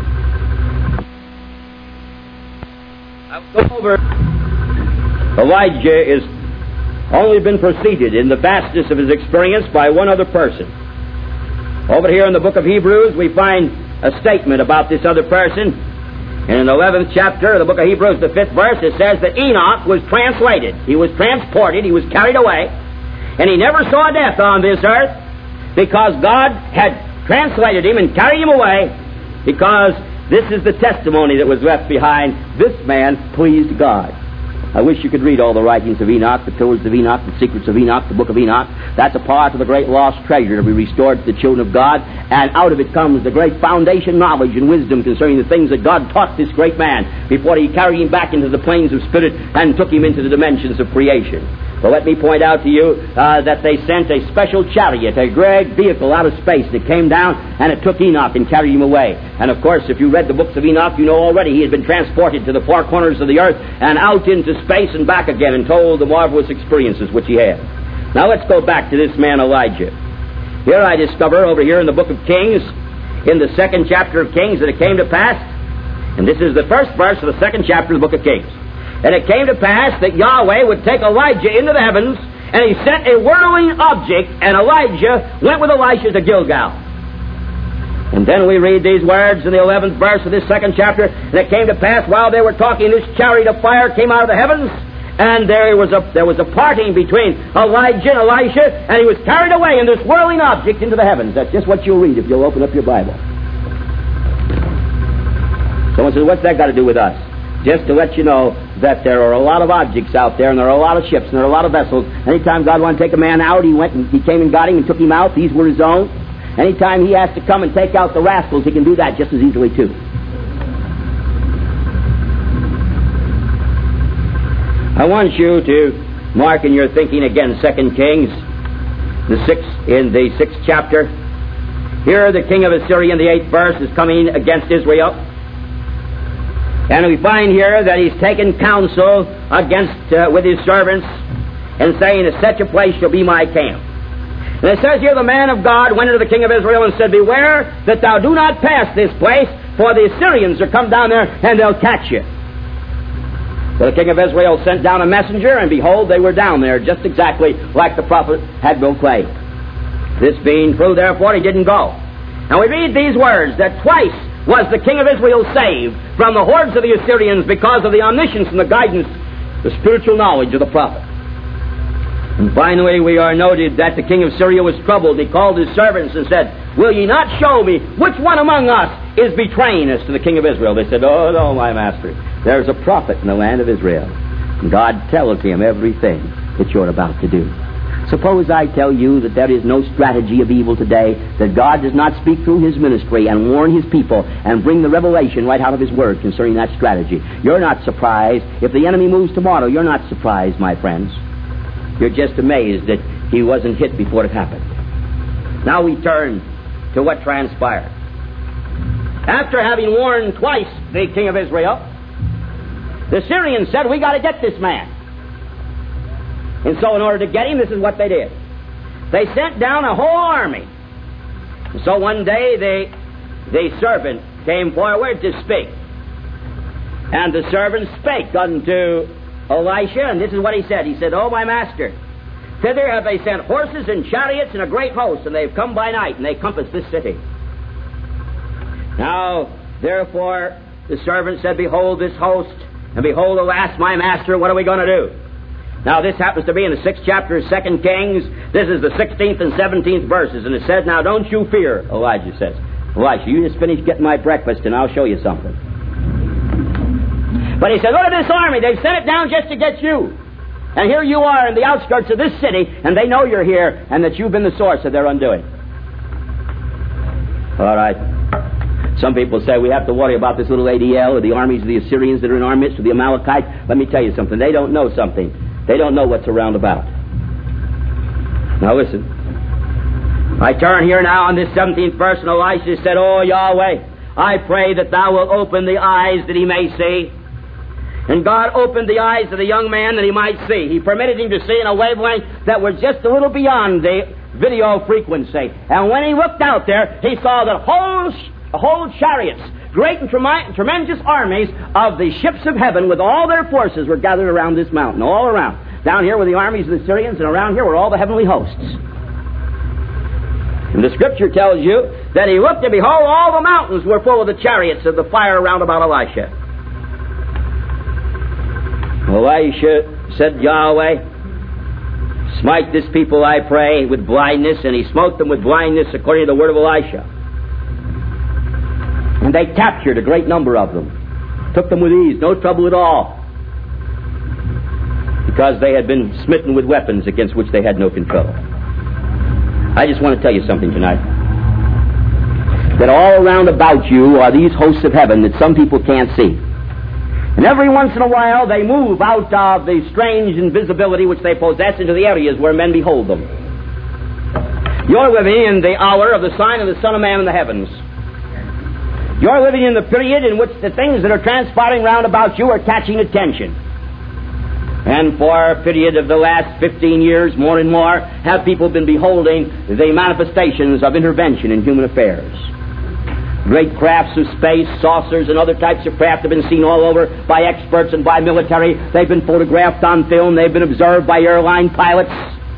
Speaker 1: I'll go over. Elijah is only been preceded in the vastness of his experience by one other person. Over here in the book of Hebrews, we find a statement about this other person. And in the 11th chapter of the book of Hebrews, the 5th verse, it says that Enoch was translated. He was transported. He was carried away. And he never saw death on this earth because God had translated him and carried him away, because this is the testimony that was left behind. This man pleased God. I wish you could read all the writings of Enoch, the pillars of Enoch, the secrets of Enoch, the book of Enoch. That's a part of the great lost treasure to be restored to the children of God, and out of it comes the great foundation knowledge and wisdom concerning the things that God taught this great man before he carried him back into the planes of spirit and took him into the dimensions of creation. Well, let me point out to you that they sent a special chariot, a great vehicle out of space that came down, and it took Enoch and carried him away. And of course, if you read the books of Enoch, you know already he had been transported to the four corners of the earth and out into space and back again, and told the marvelous experiences which he had. Now let's go back to this man Elijah. Here I discover over here in the book of Kings, in the 2nd chapter of Kings, that it came to pass, and this is the first verse of the 2nd chapter of the book of Kings. And it came to pass that Yahweh would take Elijah into the heavens, and he sent a whirling object, and Elijah went with Elisha to Gilgal. And then we read these words in the 11th verse of this 2nd chapter, and it came to pass while they were talking, this chariot of fire came out of the heavens, and there was a parting between Elijah and Elisha, and he was carried away in this whirling object into the heavens. That's just what you'll read if you'll open up your Bible. Someone says, what's that got to do with us? Just to let you know that there are a lot of objects out there, and there are a lot of ships, and there are a lot of vessels. Anytime God wanted to take a man out, he came and got him and took him out. These were his own. Anytime he has to come and take out the rascals, he can do that just as easily too. I want you to mark in your thinking again 2 Kings, in the 6th chapter. Here the king of Assyria in the 8th verse is coming against Israel. And we find here that he's taken counsel with his servants and saying that such a place shall be my camp. And it says here the man of God went into the king of Israel and said, beware that thou do not pass this place, for the Assyrians are come down there and they'll catch you. So the king of Israel sent down a messenger, and behold, they were down there just exactly like the prophet had proclaimed. This being true, therefore, he didn't go. And we read these words, that twice was the king of Israel saved from the hordes of the Assyrians because of the omniscience and the guidance, the spiritual knowledge of the prophet. And finally, we are noted that the king of Syria was troubled. He called his servants and said, will ye not show me which one among us is betraying us to the king of Israel? They said, oh, no, my master. There's a prophet in the land of Israel. And God tells him everything that you're about to do. Suppose I tell you that there is no strategy of evil today, that God does not speak through his ministry and warn his people and bring the revelation right out of his word concerning that strategy. You're not surprised. If the enemy moves tomorrow, you're not surprised, my friends. You're just amazed that he wasn't hit before it happened. Now we turn to what transpired. After having warned twice the king of Israel, the Syrians said, we got to get this man. And so in order to get him, this is what they did. They sent down a whole army. And so one day the servant came forward to speak. And the servant spake unto Elisha, and this is what he said. He said, oh, my master, thither have they sent horses and chariots and a great host, and they've come by night, and they compass this city. Now, therefore, the servant said, behold this host, and behold, alas, my master, what are we going to do? Now, this happens to be in the 6th chapter of 2 Kings. This is the 16th and 17th verses, and it says, now, don't you fear, Elijah says. Elisha, you just finish getting my breakfast, and I'll show you something. But he said, look at this army. They've sent it down just to get you. And here you are in the outskirts of this city, and they know you're here, and that you've been the source of their undoing. All right. Some people say we have to worry about this little ADL, or the armies of the Assyrians that are in our midst, or the Amalekites. Let me tell you something. They don't know something. They don't know what's around about. Now listen. I turn here now on this 17th verse, and Elisha said, oh, Yahweh, I pray that thou wilt open the eyes that he may see. And God opened the eyes of the young man that he might see. He permitted him to see in a wavelength that was just a little beyond the video frequency. And when he looked out there, he saw that whole chariots, great and tremendous armies of the ships of heaven with all their forces were gathered around this mountain, all around. Down here were the armies of the Syrians, and around here were all the heavenly hosts. And the scripture tells you that he looked, and behold, all the mountains were full of the chariots of the fire round about Elisha. Elisha said, Yahweh, smite this people, I pray, with blindness. And he smote them with blindness according to the word of Elisha. And they captured a great number of them. Took them with ease, no trouble at all. Because they had been smitten with weapons against which they had no control. I just want to tell you something tonight. That all around about you are these hosts of heaven that some people can't see. And every once in a while they move out of the strange invisibility which they possess into the areas where men behold them. You're living in the hour of the sign of the Son of Man in the heavens. You're living in the period in which the things that are transpiring round about you are catching attention. And for a period of the last 15 years, more and more, have people been beholding the manifestations of intervention in human affairs. Great crafts of space, saucers, and other types of craft have been seen all over by experts and by military. They've been photographed on film. They've been observed by airline pilots.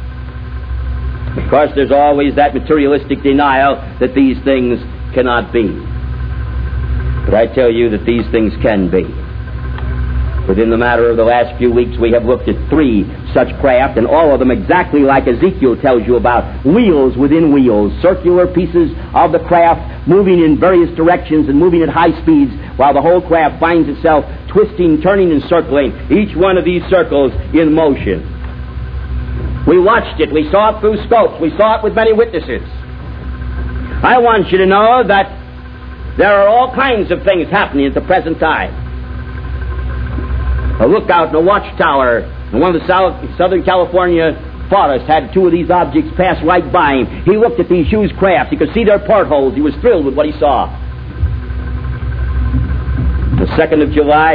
Speaker 1: Of course, there's always that materialistic denial that these things cannot be. But I tell you that these things can be. Within the matter of the last few weeks, we have looked at 3 such craft, and all of them exactly like Ezekiel tells you about, wheels within wheels, circular pieces of the craft moving in various directions and moving at high speeds, while the whole craft finds itself twisting, turning, and circling, each one of these circles in motion. We watched it. We saw it through scopes. We saw it with many witnesses. I want you to know that there are all kinds of things happening at the present time. A lookout and a watchtower in one of the Southern California forests had two of these objects pass right by him. He looked at these huge crafts. He could see their portholes. He was thrilled with what he saw. The 2nd of July,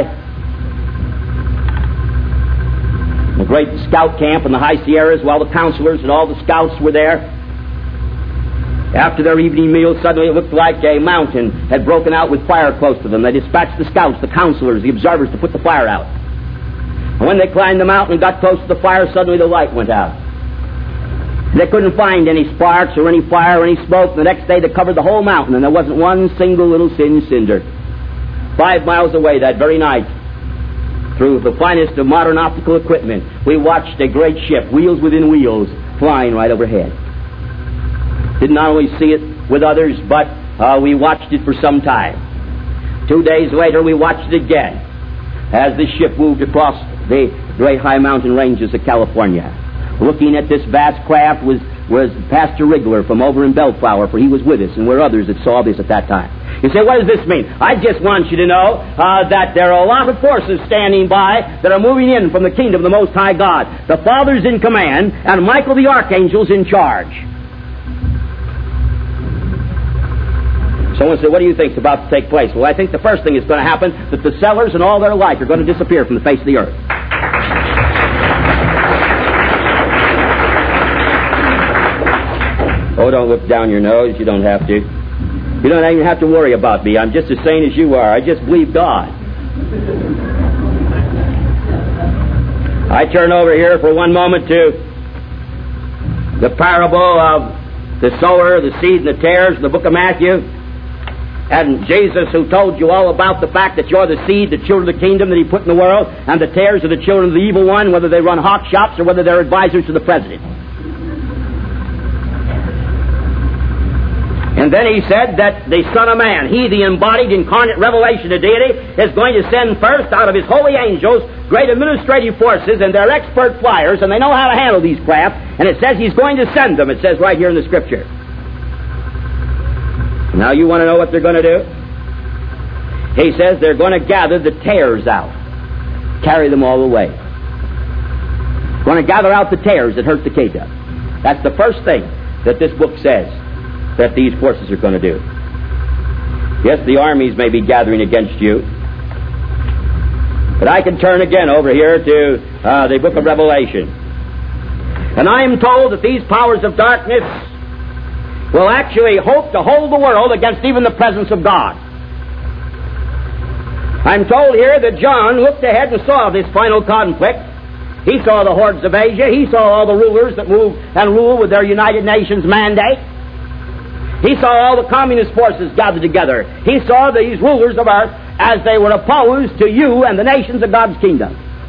Speaker 1: the great scout camp in the high Sierras, while the counselors and all the scouts were there. After their evening meal, suddenly it looked like a mountain had broken out with fire close to them. They dispatched the scouts, the counselors, the observers to put the fire out. And when they climbed the mountain and got close to the fire, suddenly the light went out. They couldn't find any sparks or any fire or any smoke. The next day they covered the whole mountain, and there wasn't one single little cinder. 5 miles away that very night, through the finest of modern optical equipment, we watched a great ship, wheels within wheels, flying right overhead. Didn't not only see it with others, but we watched it for some time. 2 days later, we watched it again as the ship moved across the great high mountain ranges of California. Looking at this vast craft was Pastor Rigler from over in Bellflower, for he was with us, and were others that saw this at that time. You say, what does this mean? I just want you to know that there are a lot of forces standing by that are moving in from the kingdom of the Most High God. The Father's in command, and Michael the Archangel's in charge. Someone said, what do you think is about to take place? Well, I think the first thing is going to happen, that the sellers and all their like are going to disappear from the face of the earth. Oh, don't look down your nose. You don't have to. You don't even have to worry about me. I'm just as sane as you are. I just believe God. I turn over here for one moment to the parable of the sower, the seed, and the tares in the book of Matthew. And Jesus, who told you all about the fact that you're the seed, the children of the kingdom that He put in the world, and the tares are the children of the evil one, whether they run hawk shops or whether they're advisors to the president. And then He said that the Son of Man, He, the embodied incarnate revelation of deity, is going to send first out of His holy angels great administrative forces, and they're expert flyers, and they know how to handle these craft, and it says He's going to send them, it says right here in the Scripture. Now you want to know what they're going to do? He says they're going to gather the tares out, carry them all away. Going to gather out the tares that hurt the K-Dub. That's the first thing that this book says that these forces are going to do. Yes, the armies may be gathering against you, but I can turn again over here to the book of Revelation. And I am told that these powers of darkness will actually hope to hold the world against even the presence of God. I'm told here that John looked ahead and saw this final conflict. He saw the hordes of Asia. He saw all the rulers that move and rule with their United Nations mandate. He saw all the communist forces gathered together. He saw these rulers of earth as they were opposed to you and the nations of God's kingdom.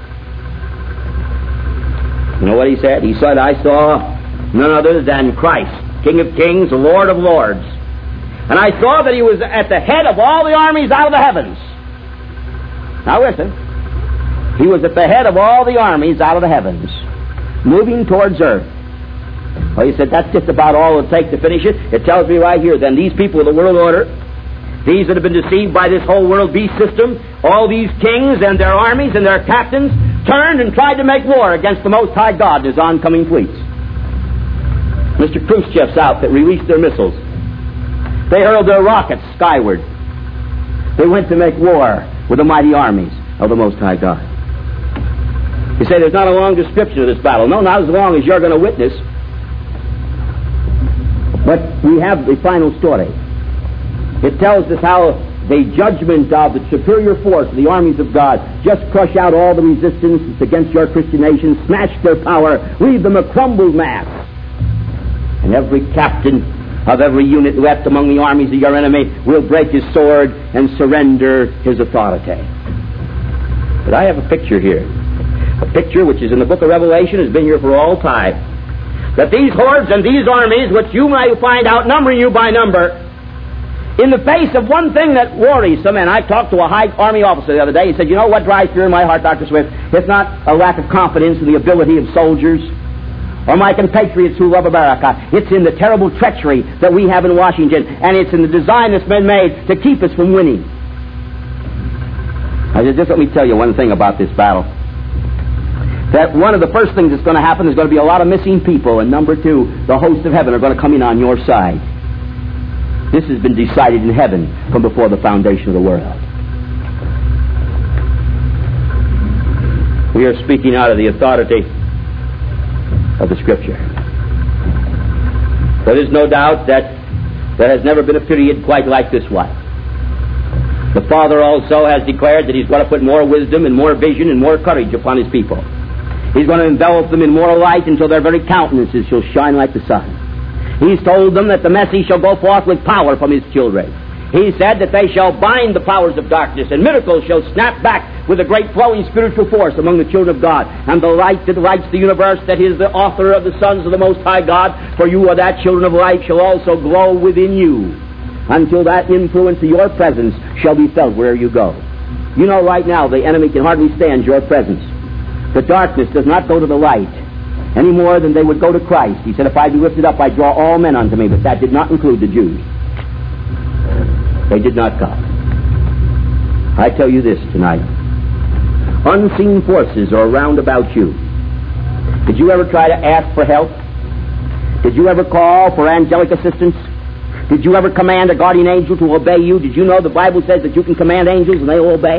Speaker 1: You know what he said? He said, I saw none other than Christ, King of kings, Lord of lords. And I saw that He was at the head of all the armies out of the heavens. Now listen. He was at the head of all the armies out of the heavens, moving towards earth. Well, he said, that's just about all it'll take to finish it. It tells me right here, then these people of the world order, these that have been deceived by this whole world beast system, all these kings and their armies and their captains, turned and tried to make war against the Most High God and His oncoming fleets. Mr. Khrushchev's outfit released their missiles. They hurled their rockets skyward. They went to make war with the mighty armies of the Most High God. You say there's not a long description of this battle. No, not as long as you're going to witness. But we have the final story. It tells us how the judgment of the superior force of the armies of God just crush out all the resistance against your Christian nation, smash their power, leave them a crumbled mass. And every captain of every unit left among the armies of your enemy will break his sword and surrender his authority. But I have a picture here. A picture which is in the book of Revelation, has been here for all time. That these hordes and these armies, which you may find out numbering you by number, in the face of one thing that worries some men. I talked to a high army officer the other day. He said, you know what drives fear in my heart, Dr. Swift? It's not a lack of confidence in the ability of soldiers or my compatriots who love America. It's in the terrible treachery that we have in Washington, and it's in the design that's been made to keep us from winning.
Speaker 2: Just let me tell you one thing about this battle. That one of the first things that's going to happen, there's going to be a lot of missing people, and number two, the hosts of heaven are going to come in on your side. This has been decided in heaven from before the foundation of the world. We are speaking out of the authority of the Scripture. There is no doubt that there has never been a period quite like this one. The Father also has declared that He's going to put more wisdom and more vision and more courage upon His people. He's going to envelop them in more light until their very countenances shall shine like the sun. He's told them that the Messiah shall go forth with power from His children. He said that they shall bind the powers of darkness, and miracles shall snap back with a great flowing spiritual force among the children of God. And the light that lights the universe, that is the author of the sons of the Most High God, for you are that children of light, shall also glow within you, until that influence of your presence shall be felt wherever you go. You know, right now the enemy can hardly stand your presence. The darkness does not go to the light any more than they would go to Christ. He said, if I be lifted up, I draw all men unto me. But that did not include the Jews. They did not come. I tell you this tonight. Unseen forces are around about you. Did you ever try to ask for help? Did you ever call for angelic assistance? Did you ever command a guardian angel to obey you? Did you know the Bible says that you can command angels and they will obey?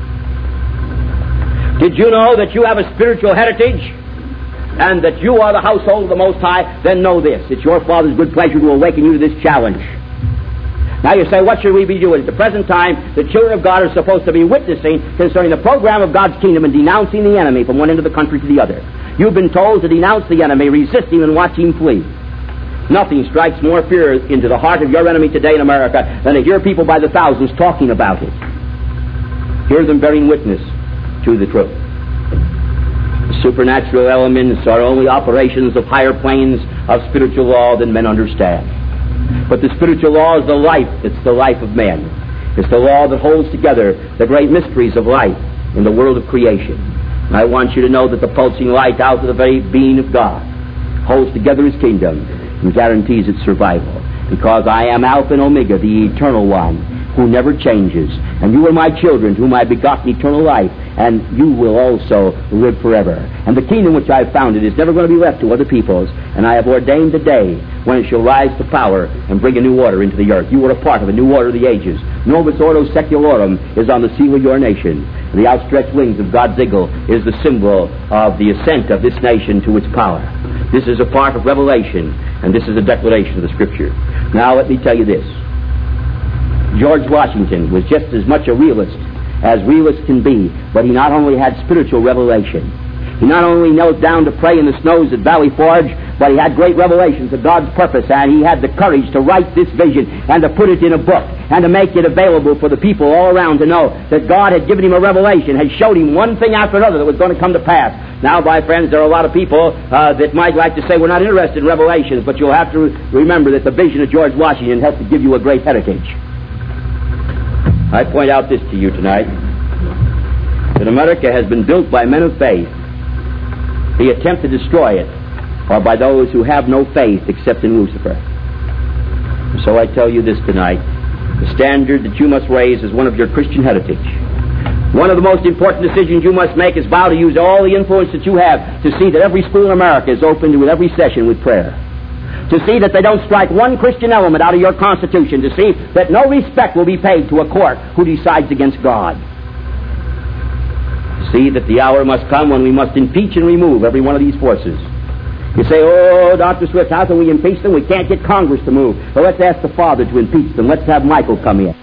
Speaker 2: Did you know that you have a spiritual heritage and that you are the household of the Most High? Then know this. It's your Father's good pleasure to awaken you to this challenge. Now you say, what should we be doing? At the present time, the children of God are supposed to be witnessing concerning the program of God's kingdom and denouncing the enemy from one end of the country to the other. You've been told to denounce the enemy, resist him, and watch him flee. Nothing strikes more fear into the heart of your enemy today in America than to hear people by the thousands talking about it. Hear them bearing witness to the truth. The supernatural elements are only operations of higher planes of spiritual law than men understand. But the spiritual law is the life. It's the life of men. It's the law that holds together the great mysteries of life in the world of creation. And I want you to know that the pulsing light out of the very being of God holds together His kingdom and guarantees its survival. Because I am Alpha and Omega, the Eternal One, who never changes. And you are my children, whom I begot in eternal life, and you will also live forever. And the kingdom which I have founded is never going to be left to other peoples, and I have ordained the day when it shall rise to power and bring a new order into the earth. You are a part of a new order of the ages. Novus Ordo Secularum is on the seal of your nation. The outstretched wings of God's eagle is the symbol of the ascent of this nation to its power. This is a part of Revelation, and this is a declaration of the Scripture. Now let me tell you this. George Washington was just as much a realist as realists can be, but he not only had spiritual revelation. He not only knelt down to pray in the snows at Valley Forge, but he had great revelations of God's purpose, and he had the courage to write this vision and to put it in a book and to make it available for the people all around to know that God had given him a revelation, had showed him one thing after another that was going to come to pass. Now, my friends, there are a lot of people that might like to say we're not interested in revelations, but you'll have to remember that the vision of George Washington helped to give you a great heritage. I point out this to you tonight, that America has been built by men of faith. The attempt to destroy it are by those who have no faith except in Lucifer. So I tell you this tonight, the standard that you must raise is one of your Christian heritage. One of the most important decisions you must make is vow to use all the influence that you have to see that every school in America is opened with every session with prayer. To see that they don't strike one Christian element out of your Constitution. To see that no respect will be paid to a court who decides against God. To see that the hour must come when we must impeach and remove every one of these forces. You say, oh, Dr. Swift, how can we impeach them? We can't get Congress to move. Well, let's ask the Father to impeach them. Let's have Michael come in.